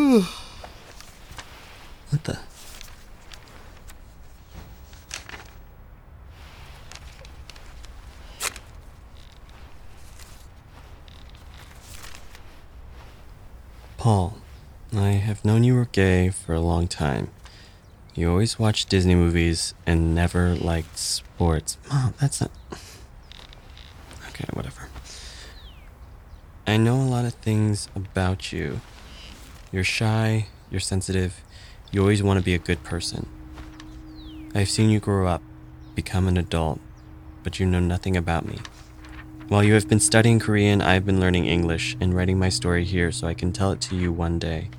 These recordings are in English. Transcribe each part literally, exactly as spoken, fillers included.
What the? Paul, I have known you were gay for a long time. You always watched Disney movies and never liked sports. Mom, that's not... Okay, whatever. I know a lot of things about you. You're shy, you're sensitive, you always want to be a good person. I've seen you grow up, become an adult, but you know nothing about me. While you have been studying Korean, I've been learning English and writing my story here so I can tell it to you one day.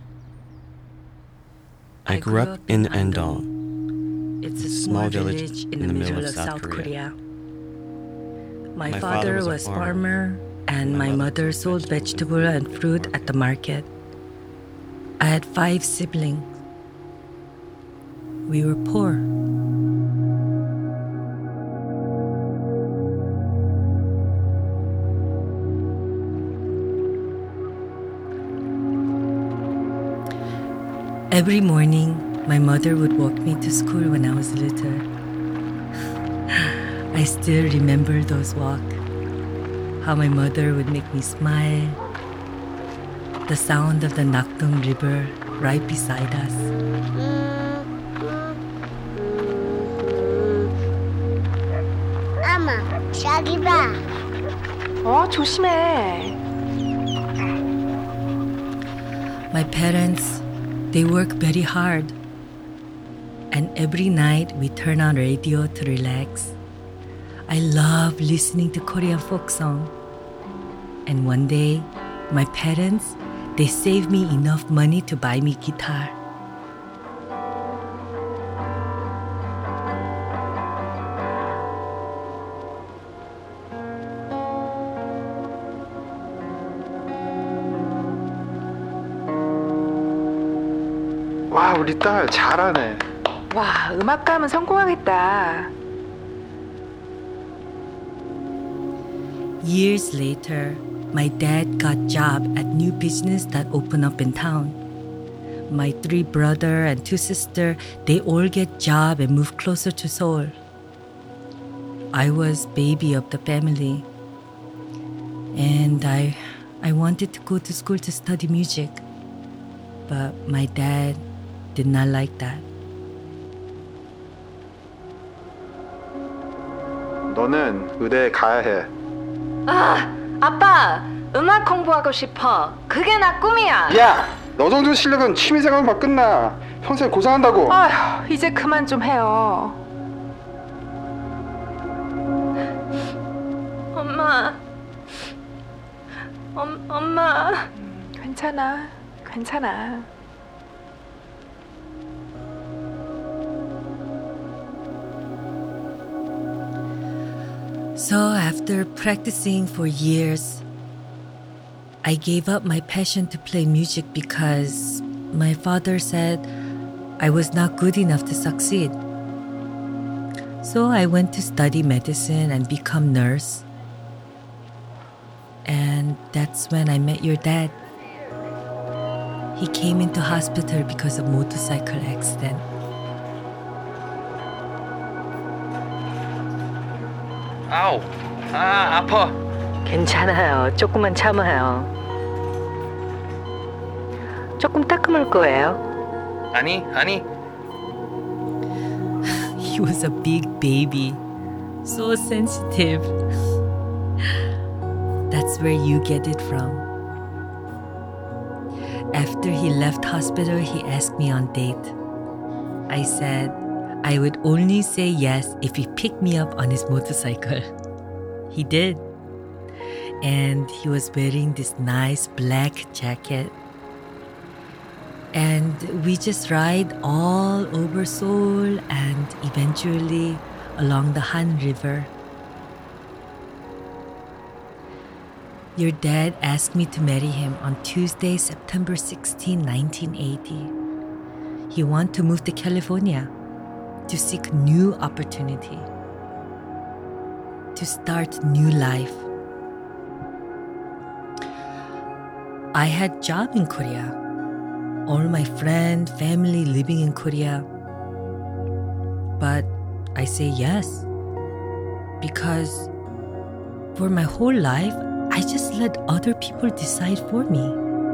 I, I grew, grew up in Andong. It's a small village in, in the middle of South Korea. Korea. My, my father, father was a farmer, and my mother sold vegetable and fruit at the market. I had five siblings. We were poor. Every morning, my mother would walk me to school when I was little. I still remember those walks. How my mother would make me smile. The sound of the Nakdong River right beside us. 엄마, 저기 봐. 어, 조심해. My parents, they work very hard. And every night we turn on radio to relax. I love listening to Korean folk song. And one day, my parents, they saved me enough money to buy me guitar. 와, 우리 딸 잘하네. 와, 음악가면 성공하겠다. Years later, my dad got job at new business that opened up in town. My three brother and two sister, they all get job and move closer to Seoul. I was baby of the family. And I I wanted to go to school to study music. But my dad did not like that. 너는 의대에 가야 해. 아, 아빠, 음악 공부하고 싶어. 그게 나 꿈이야. 야, 너 정도 실력은 취미생활만 끝나. 평생 고생한다고. 아휴, 이제 그만 좀 해요. 엄마, 엄, 엄마. 음, 괜찮아, 괜찮아. So after practicing for years, I gave up my passion to play music because my father said I was not good enough to succeed. So I went to study medicine and become nurse. And that's when I met your dad. He came into hospital because of motorcycle accident. 아우, 아, 아파. 괜찮아요. 조금만 참아요. 조금 따끔할 거예요. 아니, 아니. He was a big baby, so sensitive. That's where you get it from. After he left hospital, he asked me on date. I said I would only say yes if he picked me up on his motorcycle. He did. And he was wearing this nice black jacket. And we just ride all over Seoul and eventually along the Han River. Your dad asked me to marry him on Tuesday, September sixteenth, nineteen eighty. He wanted to move to California to seek new opportunity, to start new life. I had job in Korea. all my friend, family living in Korea. But I say yes because for my whole life, I just let other people decide for me.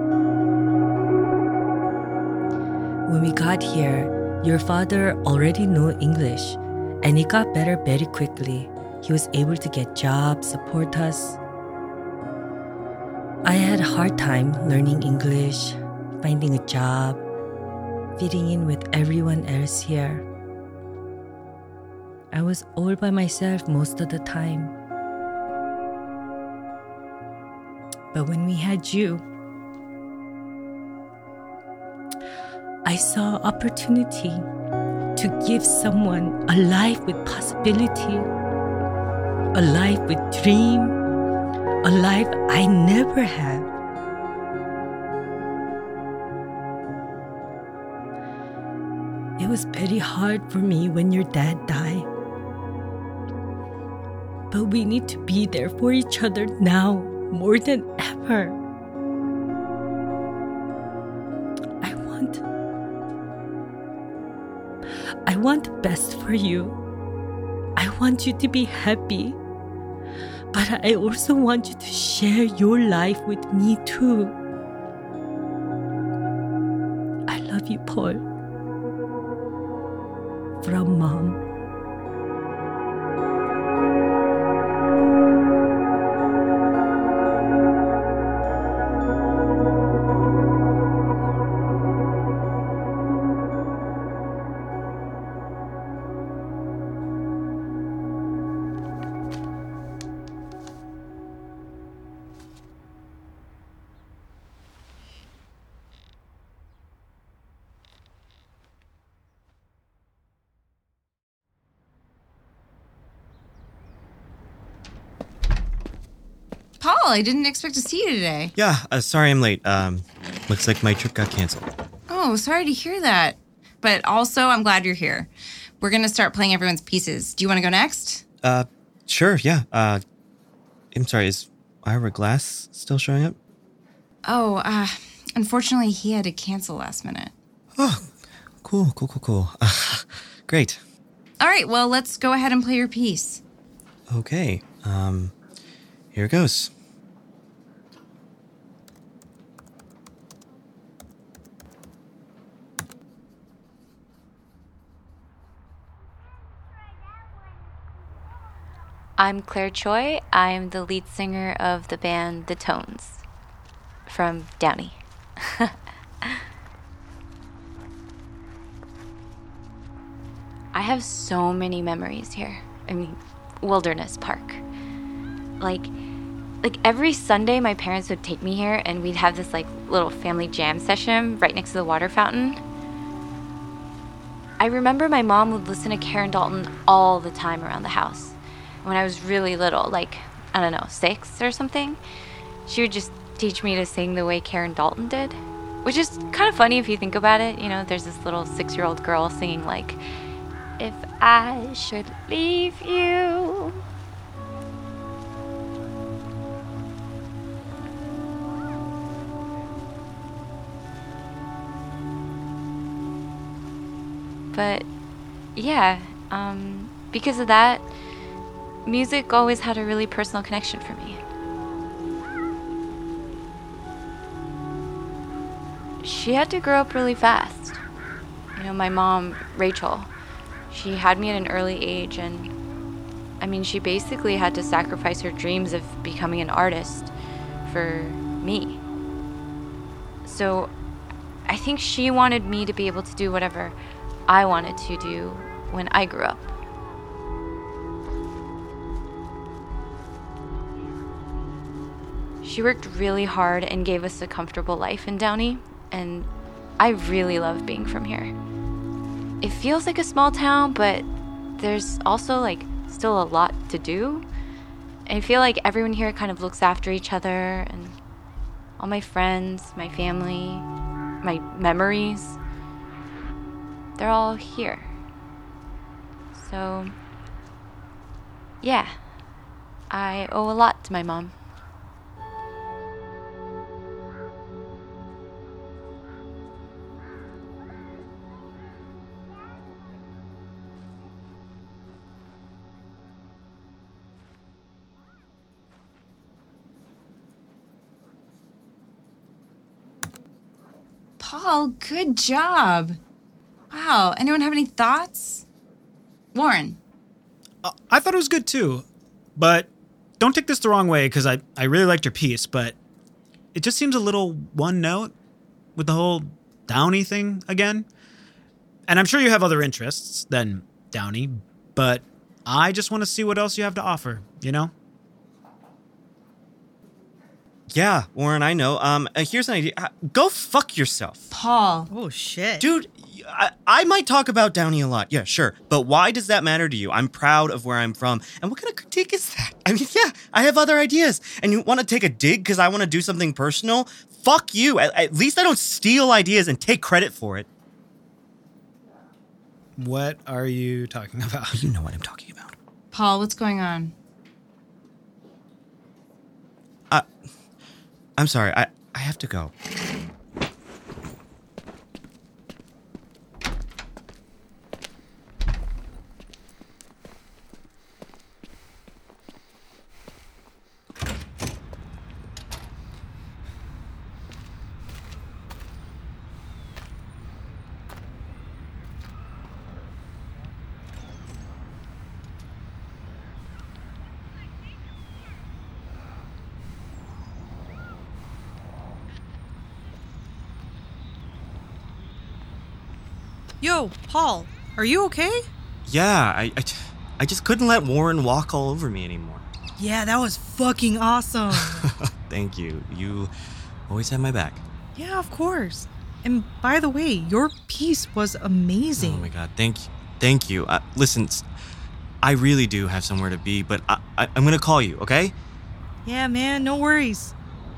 When we got here, your father already knew English and it got better very quickly. He was able to get jobs, support us. I had a hard time learning English, finding a job, fitting in with everyone else here. I was all by myself most of the time. But when we had you, I saw opportunity to give someone a life with possibility, a life with dream, a life I never had. It was very hard for me when your dad died. But we need to be there for each other now more than ever. I want I want the best for you. I want you to be happy. But I also want you to share your life with me too. I love you, Paul. From Mom. Paul, I didn't expect to see you today. Yeah, uh, sorry I'm late. Um, looks like my trip got canceled. Oh, sorry to hear that. But also, I'm glad you're here. We're going to start playing everyone's pieces. Do you want to go next? Uh, sure, yeah. Uh, I'm sorry, is Ira Glass still showing up? Oh, uh, unfortunately, he had to cancel last minute. Oh, cool, cool, cool, cool. Uh, great. All right, well, let's go ahead and play your piece. Okay, um, here goes. I'm Claire Choi. I'm the lead singer of the band The Tones from Downey. I have so many memories here. I mean, Wilderness Park. Like, like every Sunday, my parents would take me here, and we'd have this like little family jam session right next to the water fountain. I remember my mom would listen to Karen Dalton all the time around the house. When I was really little, like, I don't know, six or something, she would just teach me to sing the way Karen Dalton did, which is kind of funny if you think about it. You know, there's this little six-year-old girl singing like, "If I should leave you." But yeah, um, because of that, music always had a really personal connection for me. She had to grow up really fast. You know, my mom, Rachel, she had me at an early age, and I mean, she basically had to sacrifice her dreams of becoming an artist for me. So I think she wanted me to be able to do whatever I wanted to do when I grew up. She worked really hard and gave us a comfortable life in Downey, and I really love being from here. It feels like a small town, but there's also like still a lot to do. I feel like everyone here kind of looks after each other, and all my friends, my family, my memories, they're all here. So, yeah, I owe a lot to my mom. Paul, good job. Wow. Anyone have any thoughts? Warren. Uh, I thought it was good too, but don't take this the wrong way because I, I really liked your piece, but it just seems a little one note with the whole Downey thing again. And I'm sure you have other interests than Downey, but I just want to see what else you have to offer, you know? Yeah, Warren, I know. Um, uh, here's an idea. Uh, go fuck yourself. Paul. Oh, shit. Dude, I, I might talk about Downey a lot. Yeah, sure. But why does that matter to you? I'm proud of where I'm from. And what kind of critique is that? I mean, yeah, I have other ideas. And you want to take a dig because I want to do something personal? Fuck you. At, at least I don't steal ideas and take credit for it. What are you talking about? You know what I'm talking about. Paul, what's going on? Uh, I'm sorry. I, I have to go. Yo, Paul, are you okay? Yeah, I, I, I just couldn't let Warren walk all over me anymore. Yeah, that was fucking awesome. Thank you. You always have my back. Yeah, of course. And by the way, your piece was amazing. Oh my God, thank you. Thank you. Uh, listen, I really do have somewhere to be, but I, I, I'm going to call you, okay? Yeah, man, no worries.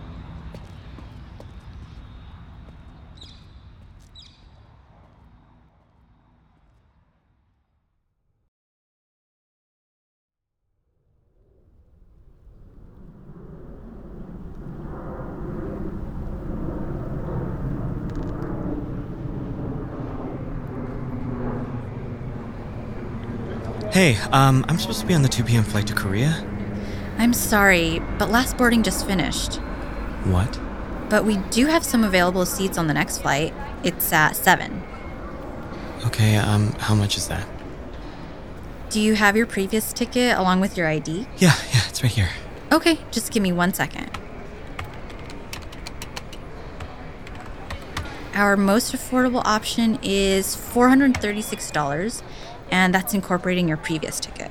Hey, um, I'm supposed to be on the two p.m. flight to Korea. I'm sorry, but last boarding just finished. What? But we do have some available seats on the next flight. It's at seven. Okay, um, how much is that? Do you have your previous ticket along with your I D? Yeah, yeah, it's right here. Okay, just give me one second. Our most affordable option is four hundred thirty-six dollars, and that's incorporating your previous ticket.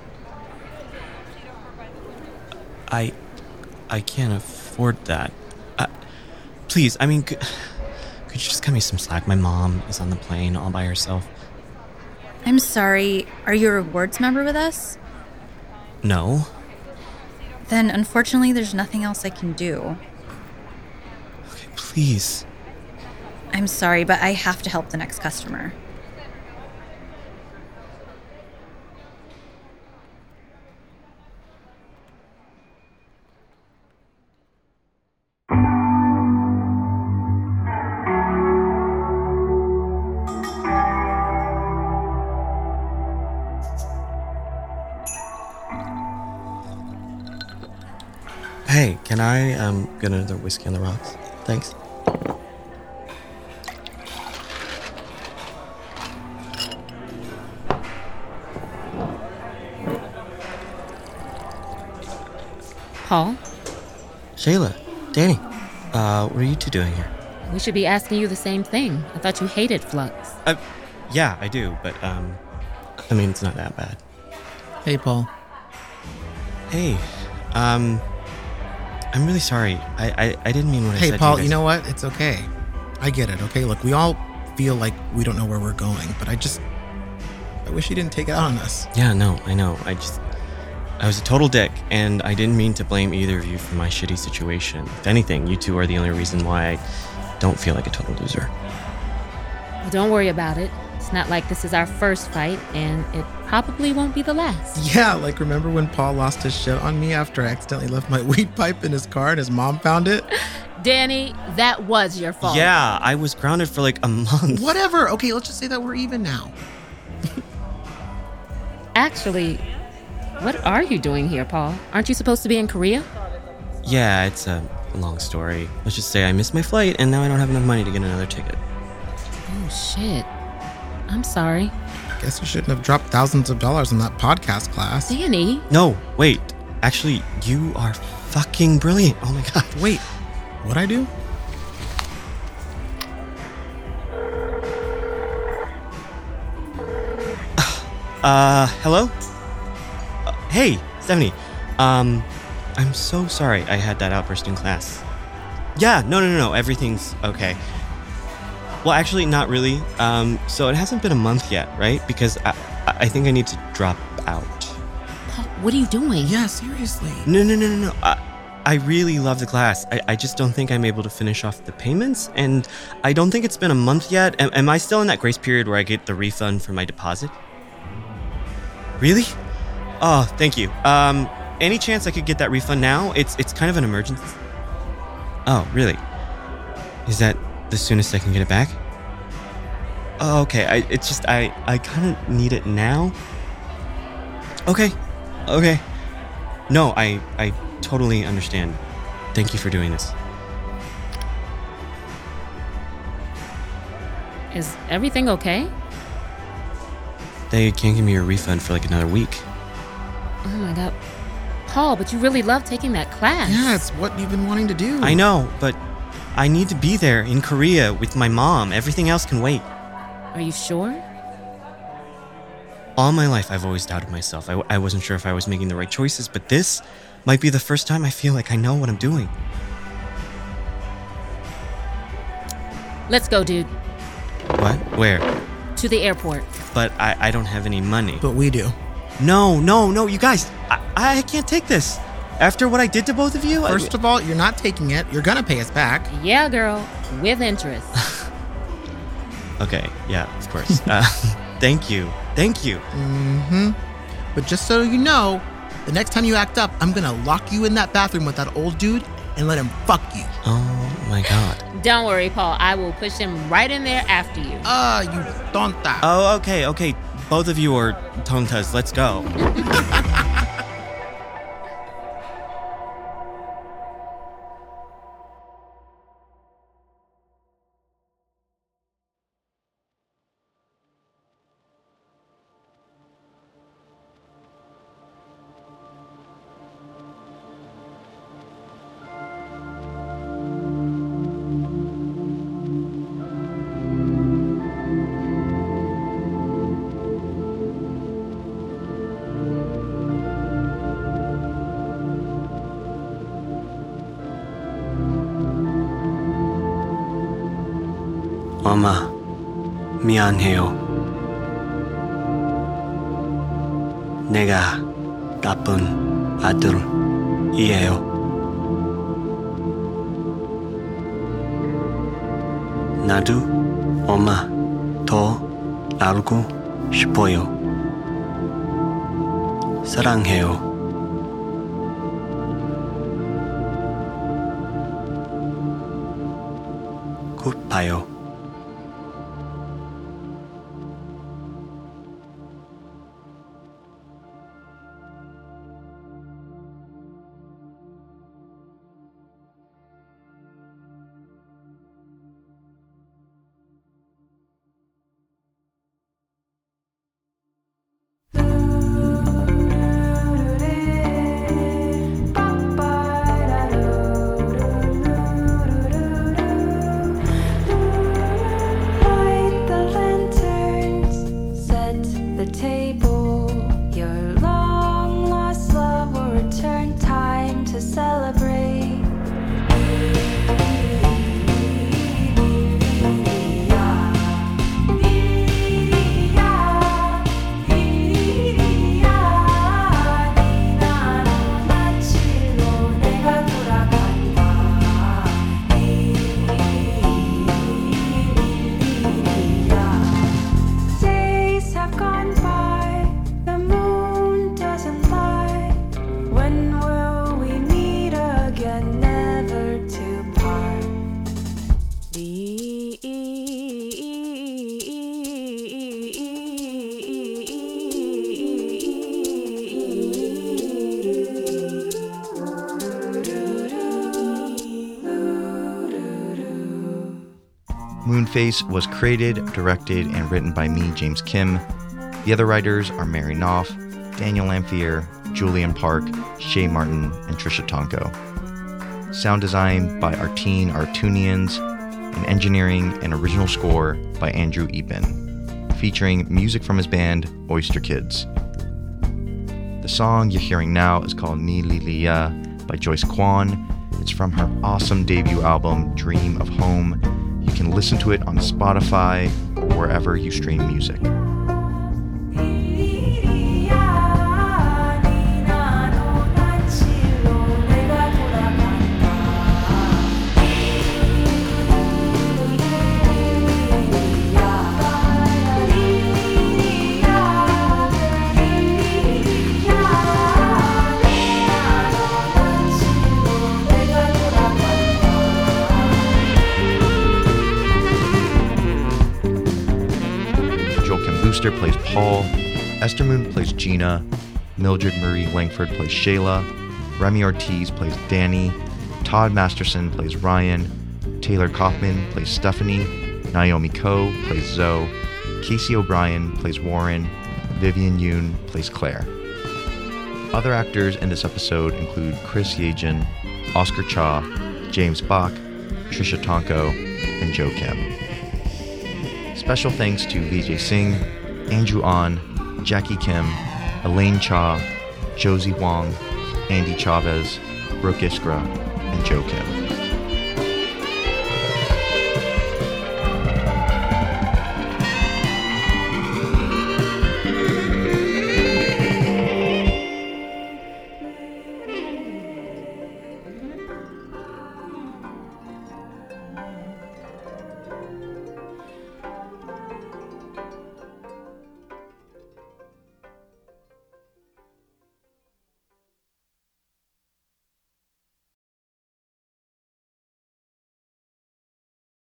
I... I can't afford that. Uh, please, I mean, could, could you just cut me some slack? My mom is on the plane all by herself. I'm sorry, are you a rewards member with us? No. Then unfortunately there's nothing else I can do. Okay, please. I'm sorry, but I have to help the next customer. Hey, can I um get another whiskey on the rocks? Thanks. Paul? Shayla, Danny, uh, what are you two doing here? We should be asking you the same thing. I thought you hated Flux. Uh, yeah, I do, but um, I mean, it's not that bad. Hey, Paul. Hey, um, I'm really sorry. I, I, I didn't mean what I Hey, said. Paul, to you, you know what? It's okay. I get it, okay? Look, we all feel like we don't know where we're going, but I just... I wish you didn't take it out on us. Yeah, no, I know. I just... I was a total dick, and I didn't mean to blame either of you for my shitty situation. If anything, you two are the only reason why I don't feel like a total loser. Well, don't worry about it. It's not like this is our first fight, and it probably won't be the last. Yeah, like remember when Paul lost his shit on me after I accidentally left my weed pipe in his car and his mom found it? Danny, that was your fault. Yeah, I was grounded for like a month. Whatever. Okay, let's just say that we're even now. Actually, what are you doing here, Paul? Aren't you supposed to be in Korea? Yeah, it's a a long story. Let's just say I missed my flight and now I don't have enough money to get another ticket. Oh, shit. I'm sorry. Guess you shouldn't have dropped thousands of dollars on that podcast class. Danny. No, wait. Actually, you are fucking brilliant. Oh my god. Wait, what'd I do? Uh, hello? Uh, hey, Stephanie. Um, I'm so sorry I had that outburst in class. Yeah, no, no, no, no, everything's okay. Well, actually, not really. Um, so it hasn't been a month yet, right? Because I, I think I need to drop out. Paul, what are you doing? Yeah, seriously. No, no, no, no, no. I, I really love the class. I, I just don't think I'm able to finish off the payments, and I don't think it's been a month yet. Am, am I still in that grace period where I get the refund for my deposit? Really? Oh, thank you. Um, any chance I could get that refund now? It's it's kind of an emergency. Oh, really? Is that the soonest I can get it back? Oh, okay. I it's just I I kind of need it now. Okay. Okay. No, I I totally understand. Thank you for doing this. Is everything okay? They can't give me a refund for like another week. Oh my god. Paul, but you really love taking that class. Yeah, it's what you've been wanting to do. I know, but I need to be there in Korea with my mom. Everything else can wait. Are you sure? All my life, I've always doubted myself. I, I wasn't sure if I was making the right choices, but this might be the first time I feel like I know what I'm doing. Let's go, dude. What? Where? To the airport. But I, I don't have any money. But we do. No, no, no, you guys. I, I can't take this. After what I did to both of you? First I, of all, you're not taking it. You're gonna pay us back. Yeah, girl. With interest. Okay, yeah, of course. uh, thank you. Thank you. Mm-hmm. But just so you know, the next time you act up, I'm gonna lock you in that bathroom with that old dude and let him fuck you. Oh my god. Don't worry, Paul. I will push him right in there after you. Ah, uh, you tonta. Oh, okay, okay. Both of you are tontas. Let's go. 엄마, 미안해요. 내가 나쁜 아들이에요. 나도 엄마 더 알고 싶어요. 사랑해요. 곧 봐요. Moonface was created, directed, and written by me, James Kim. The other writers are Mary Knopf, Daniel Lamphere, Julian Park, Shay Martin, and Trisha Tonko. Sound design by Artine Artunians, and engineering and original score by Andrew Epen, featuring music from his band Oyster Kids. The song you're hearing now is called Ni Li Li Ya by Joyce Kwan. It's from her awesome debut album, Dream of Home. You can listen to it on Spotify or wherever you stream music. Booster plays Paul, Esther Moon plays Gina, Mildred Marie Langford plays Shayla, Remy Ortiz plays Danny, Todd Masterson plays Ryan, Taylor Kaufman plays Stephanie, Naomi Coe plays Zoe, Casey O'Brien plays Warren, Vivian Yoon plays Claire. Other actors in this episode include Chris Yejin, Oscar Cha, James Bach, Trisha Tonko, and Joe Kim. Special thanks to Vijay Singh, Andrew An, Jackie Kim, Elaine Cha, Josie Wong, Andy Chavez, Brooke Iskra, and Joe Kim.